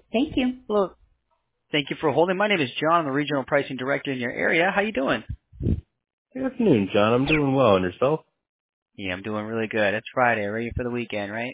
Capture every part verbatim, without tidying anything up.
Thank you. Hello. Thank you for holding. My name is John. I'm the Regional Pricing Director in your area. How you doing? Good afternoon, John. I'm doing well. And yourself? Yeah, I'm doing really good. It's Friday, ready for the weekend, right?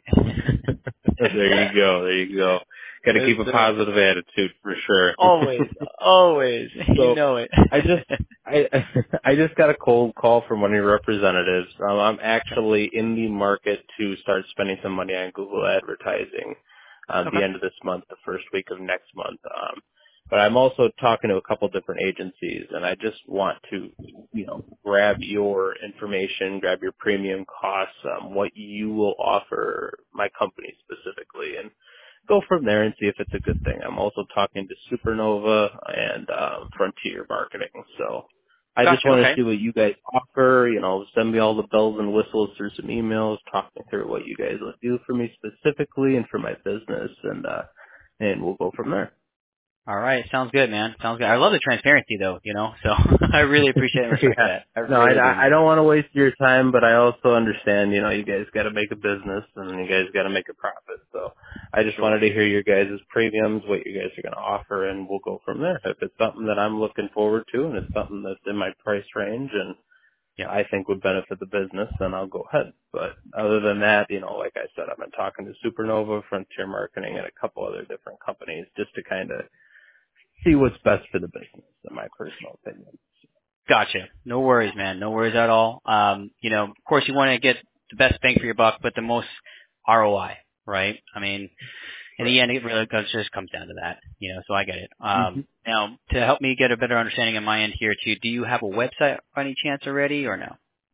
There you go. There you go. Got to Yes, keep a sir. positive attitude for sure. Always, always. You So know it. I just I I just got a cold call from one of your representatives. Um, I'm actually in the market to start spending some money on Google advertising uh, at Okay. the end of this month, the first week of next month. Um, but I'm also talking to a couple different agencies, and I just want to, you know, grab your information, grab your premium costs, um, what you will offer my company specifically, and go from there and see if it's a good thing. I'm also talking to Supernova and um, Frontier Marketing. So I just Gotcha. want to Okay. see what you guys offer. You know, send me all the bells and whistles through some emails, talk me through what you guys would do for me specifically and for my business, and uh, and we'll go from there. All right. Sounds good, man. Sounds good. I love the transparency, though. You know, so I really appreciate and respect Yeah. that. I No, I, really do, I I man. don't want to waste your time, but I also understand, you know, you guys got to make a business and you guys got to make a profit. So I just wanted Sure. to hear your guys' premiums, what you guys are going to offer, and we'll go from there. If it's something that I'm looking forward to and it's something that's in my price range and Yeah. I think would benefit the business, then I'll go ahead. But other than that, you know, like I said, I've been talking to Supernova, Frontier Marketing, and a couple other different companies just to kind of see what's best for the business, in my personal opinion. Gotcha. No worries, man. No worries at all. Um, you know, of course, you want to get the best bang for your buck, but the most R O I, right? I mean, in Right. the end, it really goes, just comes down to that, you know, so I get it. Mm-hmm. Um, now, to help me get a better understanding on my end here, too, do you have a website by any chance already or no?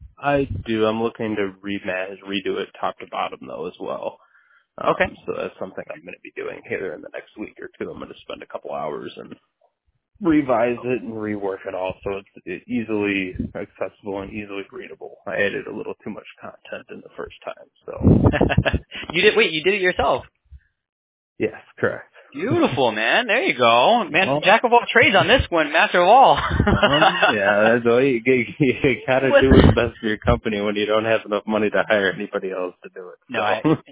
I do. I'm looking to remanage, redo it top to bottom though as well. Okay. Um, so that's something I'm going to be doing here in the next week or two. I'm going to spend a couple hours and revise it and rework it all so it's it easily accessible and easily readable. I added a little too much content in the first time. So You did, wait, you did it yourself. yes, correct. Beautiful, man. There you go. Man, Well, jack of all trades on this one, master of all. um, yeah, that's all you, you, you got to What? do what's best for your company when you don't have enough money to hire anybody else to do it. No, I So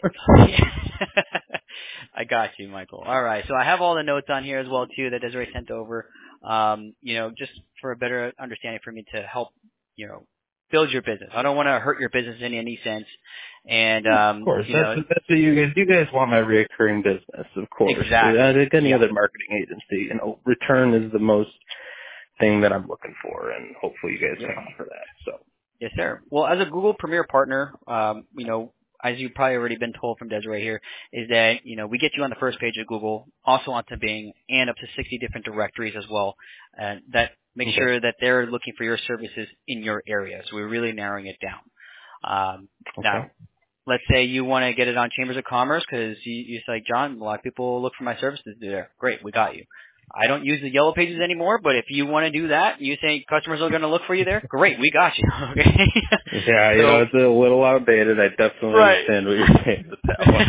I got you, Michael. All right. So I have all the notes on here as well too that Desiree sent over. Um, you know, just for a better understanding for me to help, you know, build your business. I don't want to hurt your business in any sense. And of um, course, you that's know, that's what you guys. You guys want my recurring business, of course. Uh, exactly. like any Yeah. other marketing agency, you know, return is the most thing that I'm looking for, and hopefully you guys Yep. can offer that. So, Yes, sir. Well, as a Google Premier partner, um, you know, as you've probably already been told from Desiree here, is that, you know, we get you on the first page of Google, also onto Bing, and up to sixty different directories as well. And that makes okay, sure that they're looking for your services in your area. So we're really narrowing it down. Um, okay, now, let's say you want to get it on Chambers of Commerce because you, you say, John, a lot of people look for my services there. Great, we got you. I don't use the yellow pages anymore, but if you want to do that, you think customers are going to look for you there? Great, we got you. Okay. yeah, you know, So, it's a little outdated. I definitely right. understand what you're saying with that one.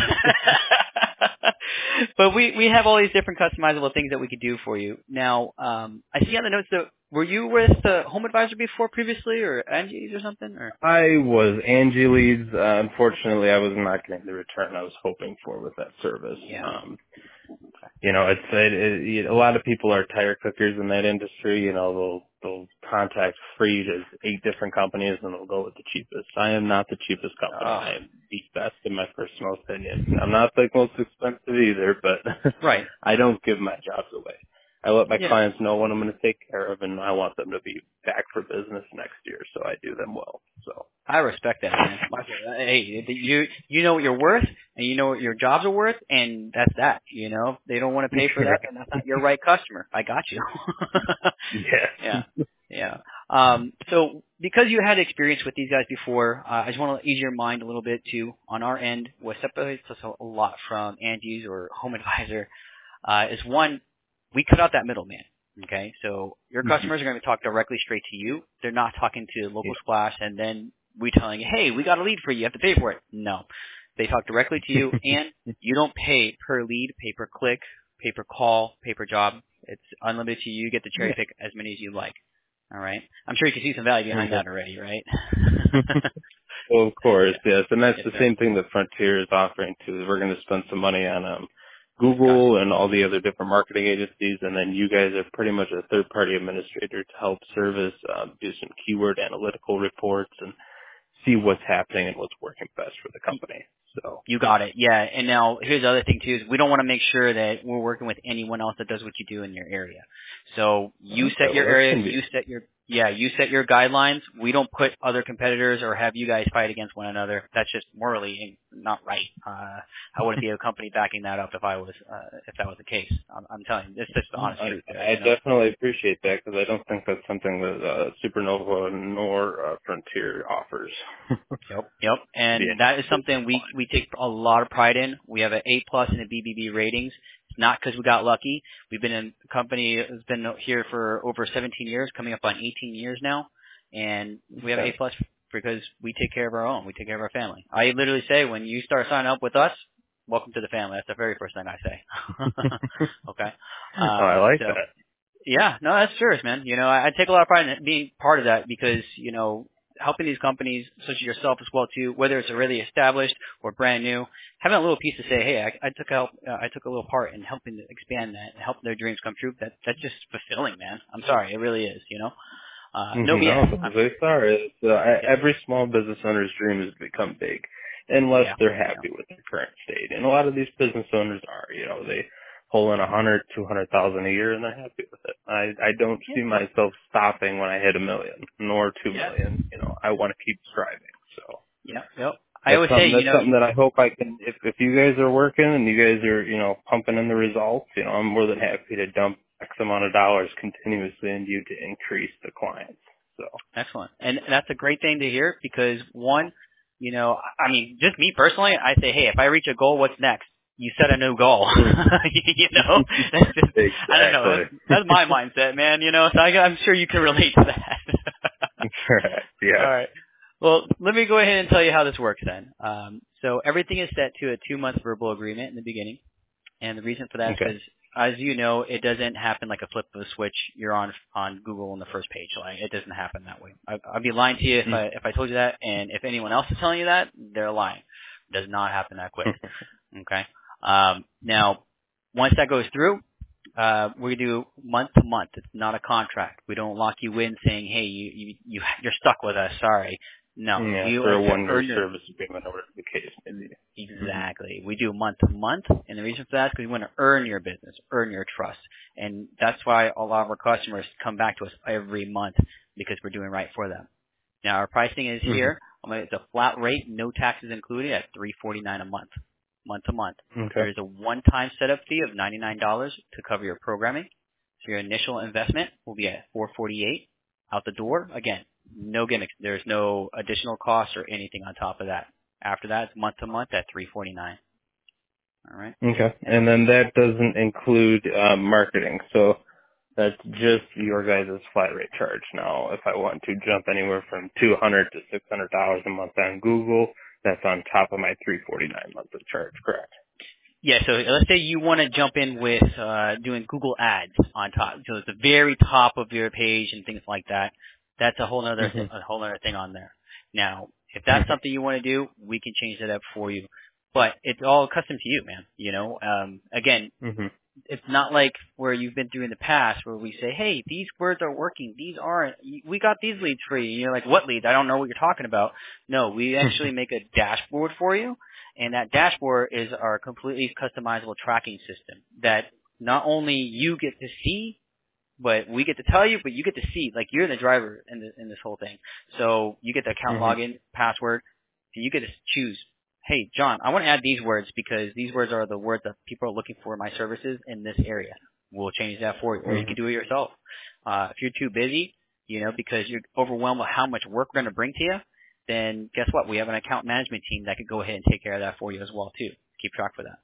But we we have all these different customizable things that we could do for you. Now, um, I see on the notes that were you with the Home Advisor before previously, or Angie's or something, or? I was Angie Leads. Uh, unfortunately, I was not getting the return I was hoping for with that service. Yeah. Um, you know, it's it, it, you- a lot of people are tire cookers in that industry. You know, they'll they'll contact free to eight different companies and they'll go with the cheapest. I am not the cheapest company. Oh, I am the best in my personal opinion. I'm not the most expensive either, but right. I don't give my jobs away. I let my Yeah. clients know what I'm going to take care of, and I want them to be back for business next year, so I do them well. So. I respect that, man. Michael, uh, hey, you you know what you're worth, and you know what your jobs are worth, and that's that. You know, if they don't want to pay for that, Right. then that's not your right customer. I got you. Yes. Yeah, yeah. Um, so because you had experience with these guys before, uh, I just want to ease your mind a little bit too. On our end, what separates us a lot from Angie's or Home Advisor uh, is one, we cut out that middleman. Okay, so your hmm customers are going to talk directly straight to you. They're not talking to local Yeah. splash and then we telling you, hey, we got a lead for you, you have to pay for it. No, they talk directly to you, and you don't pay per lead, pay per click, pay per call, pay per job. It's unlimited to you. You get to cherry Yeah. pick as many as you like. All right. I'm sure you can see some value behind Okay. that already, right? Well, of course, Yeah. yes, and that's Yes, the sir. same thing that Frontier is offering too. Is we're going to spend some money on um, Google and all the other different marketing agencies, and then you guys are pretty much a third-party administrator to help service, um, do some keyword analytical reports, and see what's happening and what's working best for the company. So you got it. Yeah. And now here's the other thing too is we don't want to make sure that we're working with anyone else that does what you do in your area. So you okay, set your well, area, you set your yeah, you set your guidelines. We don't put other competitors or have you guys fight against one another. That's just morally not right. Uh, I wouldn't be a company backing that up if I was, uh, if that was the case. I'm, I'm telling you, it's just the honest I, truth. There, I you know? definitely appreciate that because I don't think that's something that uh, Supernova nor uh, Frontier offers. Yep, yep. And yeah, that is something we we take a lot of pride in. We have an A plus in the B B B ratings. It's not because we got lucky. We've been in the company has been here for over seventeen years, coming up on eighteen years now, and we have an A plus because we take care of our own. We take care of our family. I literally say when you start signing up with us, welcome to the family. That's the very first thing I say. Okay. Um, oh, I like so, that. Yeah, no, that's serious, man. You know, I, I take a lot of pride in being part of that because, you know, helping these companies, such as yourself as well too, whether it's already established or brand new, having a little piece to say, hey, I, I took help, uh, I took a little part in helping to expand that and help their dreams come true. That that's just fulfilling, man. I'm sorry, it really is. You know, uh, no B S. No, I'm very sorry. It's, uh, Yeah, every small business owner's dream is to become big, unless yeah, they're yeah. happy with their current state. And a lot of these business owners are. You know, they pull in a hundred, two hundred thousand a year, and they're happy with it. I I don't Yeah. see myself stopping when I hit a million, nor two Yeah. million. You know, I want to keep striving. So. Yep. Yep. I That's always say, something. you That's know, something that I hope I can. If if you guys are working and you guys are, you know, pumping in the results, you know, I'm more than happy to dump X amount of dollars continuously into you to increase the clients. So. excellent. And that's a great thing to hear because one, you know, I mean, just me personally, I say, hey, if I reach a goal, what's next? You set a new goal. You know, that's just, Exactly. I don't know. That's, that's my mindset, man. You know, so I, I'm sure you can relate to that. Correct. All Yes. right. Well, let me go ahead and tell you how this works then. Um, so everything is set to a two-month verbal agreement in the beginning. And the reason for that is Okay. because, as you know, it doesn't happen like a flip of a switch. You're on on Google on the first page. Like it doesn't happen that way. I, I'd be lying to you if I if I told you that. And if anyone else is telling you that, they're lying. It does not happen that quick. Okay. Um, now, once that goes through, uh, we do month to month. It's not a contract. We don't lock you in saying, "Hey, you you, you you're stuck with us." Sorry. No, Yeah, you for are a to one-year earn your service agreement, or whatever the case may be. exactly. We do month to month, and the reason for that is because we want to earn your business, earn your trust, and that's why a lot of our customers come back to us every month because we're doing right for them. Now, our pricing is Mm-hmm. here. I'm gonna, it's a flat rate, no taxes included, at three forty-nine a month, month to month. Okay. There is a one-time setup fee of ninety-nine dollars to cover your programming. So your initial investment will be at four forty-eight out the door. Again, no gimmicks. There's no additional cost or anything on top of that. After that, it's month to month at three forty-nine. All right. Okay. And then that doesn't include uh, marketing, so that's just your guys' flat rate charge. Now, if I want to jump anywhere from two hundred to six hundred dollars a month on Google, that's on top of my three forty nine monthly charge. Correct. Yeah. So let's say you want to jump in with uh, doing Google Ads on top. So it's the very top of your page and things like that. That's a whole other th- Mm-hmm. a whole other thing on there. Now, if that's something you want to do, we can change that up for you. But it's all custom to you, man. You know, um, again, Mm-hmm. it's not like where you've been through in the past where we say, hey, these words are working. These aren't. We got these leads for you. You're like, what leads? I don't know what you're talking about. No, we actually make a dashboard for you. And that dashboard is our completely customizable tracking system that not only you get to see, but we get to tell you, but you get to see. Like you're the driver in, the, in this whole thing. So you get the account Mm-hmm. login, password. So you get to choose. Hey, John, I want to add these words because these words are the words that people are looking for in my services in this area. We'll change that for you, or you Mm-hmm. can do it yourself. Uh, if you're too busy, you know, because you're overwhelmed with how much work we're going to bring to you, then guess what? We have an account management team that could go ahead and take care of that for you as well, too. Keep track for that.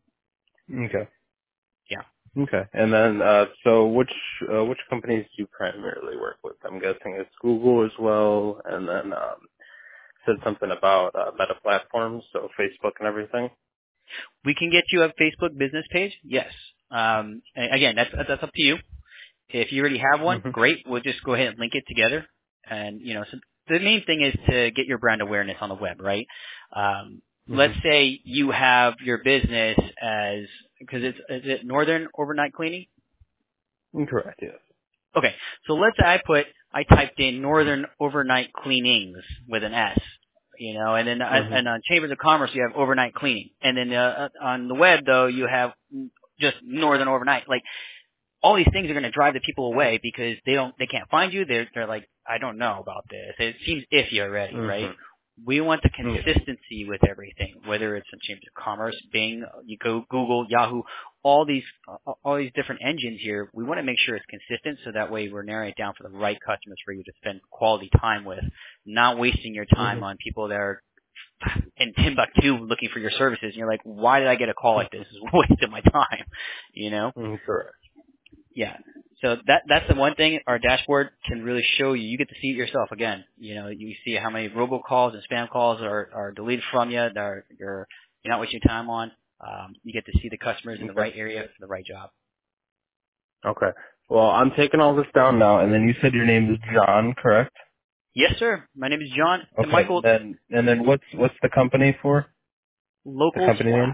Okay. Yeah. Okay. And then, uh, so which uh, which companies do you primarily work with? I'm guessing it's Google as well, and then um, said something about uh, Meta platforms, so Facebook and everything. We can get you a Facebook business page. Yes. Um, a- again, that's that's up to you. If you already have one, Mm-hmm. great. We'll just go ahead and link it together. And you know, so the main thing is to get your brand awareness on the web, right? Um, let's say you have your business as, because it's, is it Northern Overnight Cleaning? Correct, yes. Okay, so let's say I put, I typed in Northern Overnight Cleanings with an S, you know, and then mm-hmm. and on Chambers of Commerce you have Overnight Cleaning, and then uh, on the web though you have just Northern Overnight. Like, all these things are going to drive the people away because they don't, they can't find you. They're they're like, I don't know about this. It seems iffy already, mm-hmm. right? We want the consistency with everything, whether it's in Chambers of Commerce, Bing, you go Google, Yahoo, all these uh, all these different engines here. We want to make sure it's consistent, so that way we're narrowing it down for the right customers for you to spend quality time with, not wasting your time mm-hmm. on people that are in Timbuktu looking for your services. And you're like, why did I get a call like this? This is a waste of my time, you know? Mm, correct. Yeah. So that that's the one thing our dashboard can really show you. You get to see it yourself again. You know, you see how many robocalls and spam calls are, are deleted from you that are, you're you're not wasting time on. Um, you get to see the customers in the right area for the right job. Okay. Well, I'm taking all this down now, and then you said your name is John, correct? Yes, sir. My name is John. Okay. And Michael. And and then what's what's the company for? Local the company Splash.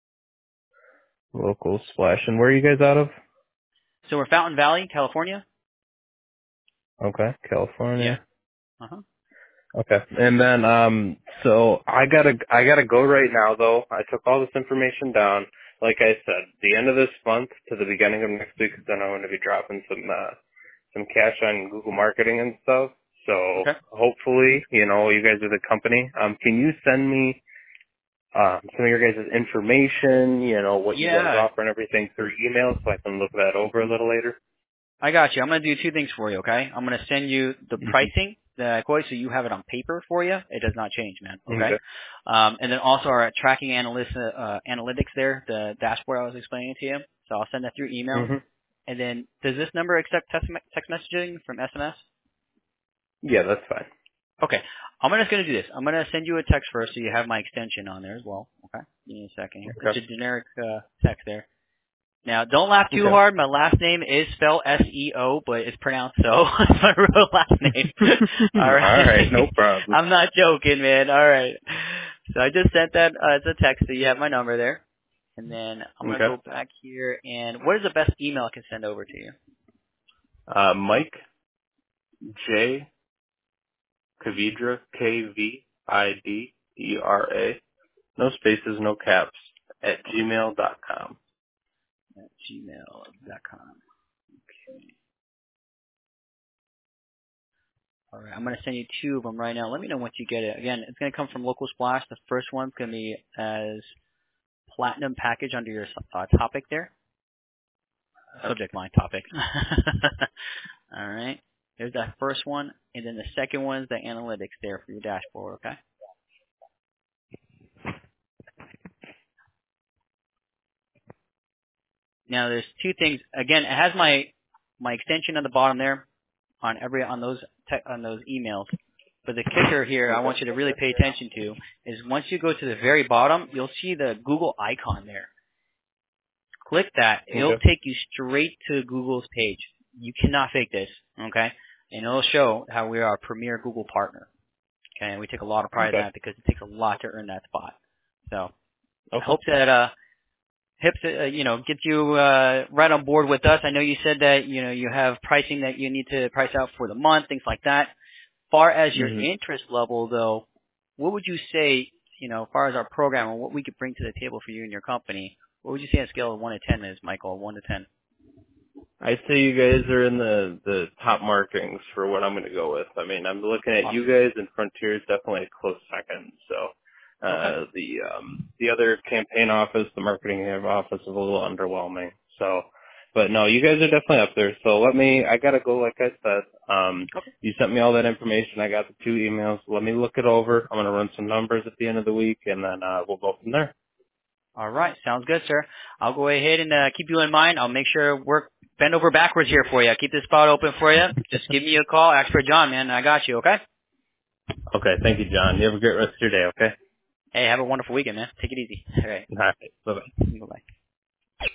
Name? Local Splash. And where are you guys out of? So we're Fountain Valley, California. Okay, California. Yeah. Uh-huh. Okay. And then um so I gotta I gotta go right now though. I took all this information down. Like I said, the end of this month to the beginning of next week, then I'm gonna be dropping some uh some cash on Google marketing and stuff. So okay. hopefully, you know, you guys are the company. Um can you send me um some of your guys' information, you know, what yeah. you guys offer and everything through email so I can look that over a little later? I got you. I'm going to do two things for you, okay? I'm going to send you the mm-hmm. pricing that I quoted so you have it on paper for you. It does not change, man, okay? okay. Um, and then also our tracking analytics, uh, analytics there, the dashboard I was explaining to you. So I'll send that through email. Mm-hmm. And then does this number accept text, text messaging from S M S? Yeah, that's fine. Okay. I'm just going to do this. I'm going to send you a text first so you have my extension on there as well, okay? Give me a second here. Okay. It's a generic uh, text there. Now, don't laugh too okay. hard. My last name is spelled S E O, but it's pronounced so. It's my real last name. All right. All right, no problem. I'm not joking, man. All right. So I just sent that uh, as a text, so you have my number there. And then I'm going to okay. go back here. And what is the best email I can send over to you? Uh, Mike J. Kvidra, K V I D E R A, no spaces, no caps, at gmail dot com. At gmail dot com. Okay. All right, I'm going to send you two of them right now. Let me know once you get it. Again, it's going to come from Local Splash. The first one's going to be as platinum package under your uh, topic there. Subject line topic. All right. There's that first one. And then the second one is the analytics there for your dashboard, okay? Now there's two things. Again, it has my my extension at the bottom there on every on those te- on those emails. But the kicker here, I want you to really pay attention to, is once you go to the very bottom, you'll see the Google icon there. Click that. It'll okay. take you straight to Google's page. You cannot fake this, okay? And it'll show how we are a premier Google partner. Okay, and we take a lot of pride okay. in that because it takes a lot to earn that spot. So okay. I hope that uh, Hips, uh, you know, get you uh, right on board with us. I know you said that you know you have pricing that you need to price out for the month, things like that. Far as your mm-hmm. interest level, though, what would you say, you know, as far as our program and what we could bring to the table for you and your company? What would you say on a scale of one to ten is, Michael? One to ten. I'd say you guys are in the, the top markings for what I'm going to go with. I mean, I'm looking at awesome. You guys, and Frontier is definitely a close second. So uh, okay. the um, the other campaign office, the marketing office, is a little underwhelming. So, but no, you guys are definitely up there. So let me. I gotta go. Like I said, um, okay. you sent me all that information. I got the two emails. Let me look it over. I'm gonna run some numbers at the end of the week, and then uh, we'll go from there. All right, sounds good, sir. I'll go ahead and uh, keep you in mind. I'll make sure work bend over backwards here for you. I'll keep this spot open for you. Just give me a call. Ask for John, man. I got you. Okay. Okay. Thank you, John. You have a great rest of your day. Okay. Hey, have a wonderful weekend, man. Take it easy. All right. All right. Bye bye. Bye bye.